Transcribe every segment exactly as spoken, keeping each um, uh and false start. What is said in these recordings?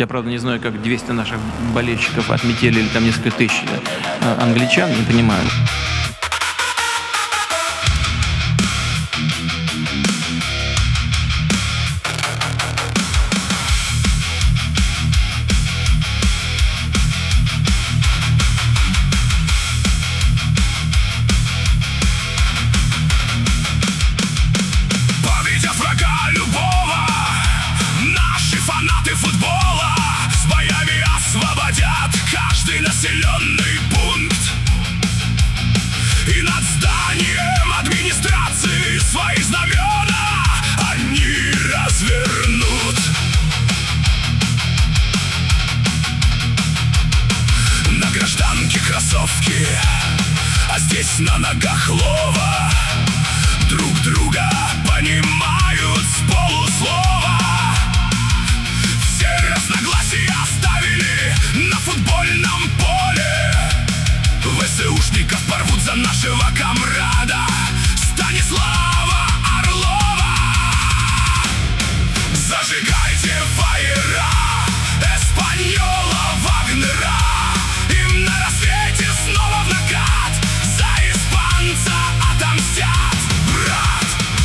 Я, правда, не знаю, как двести наших болельщиков отметили, или там несколько тысяч англичан, не понимаю. Футбола с боями освободят каждый населенный пункт, и над зданием администрации свои знамена они развернут. На гражданке кроссовки, а здесь на ногах лова, друг друга понимают с полуслова. Разногласия оставили на футбольном поле. ВСУшников порвут за нашего комрада Станислава Орлова. Зажигайте фаера, Эспаньола, Вагнера. Им на рассвете снова в накат за испанца отомстят, брат.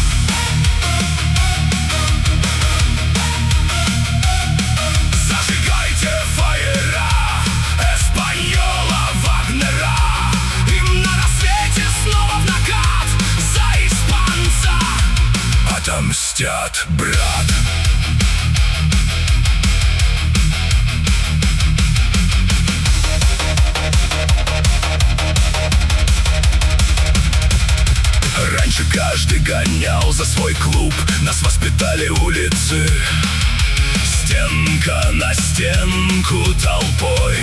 Отомстят, брат. Раньше каждый гонял за свой клуб, нас воспитали улицы, стенка на стенку толпой.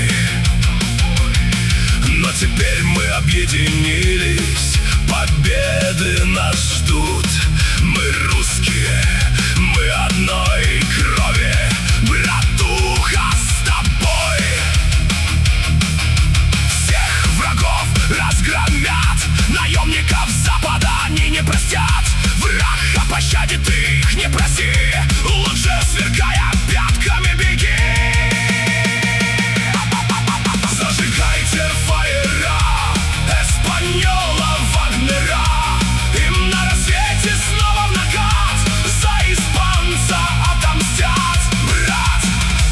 Но теперь мы объединились, победы нас ждут. Мы русские, мы одной крови, братуха, с тобой. Всех врагов разгромят, наемников Запада они не простят. Враг о пощаде, ты их не проси, лучше сверкая пятками беги. Зажигайте фаера, Эспаньола, Вагнера. Им на рассвете снова в накат за испанца отомстят, брат.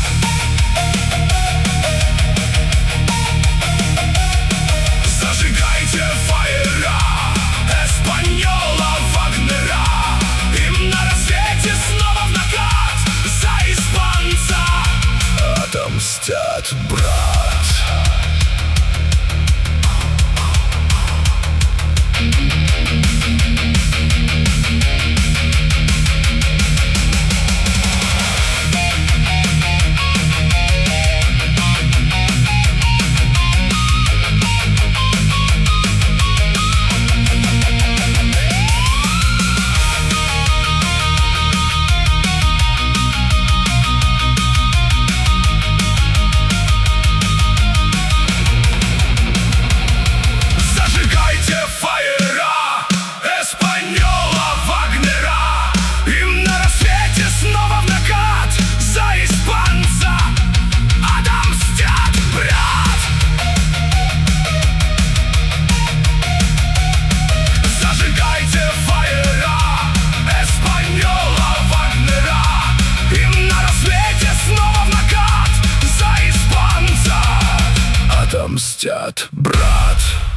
Зажигайте фаера, Эспаньола, Вагнера. Им на рассвете снова в накат за испанца отомстят, брат. Отомстят, брат.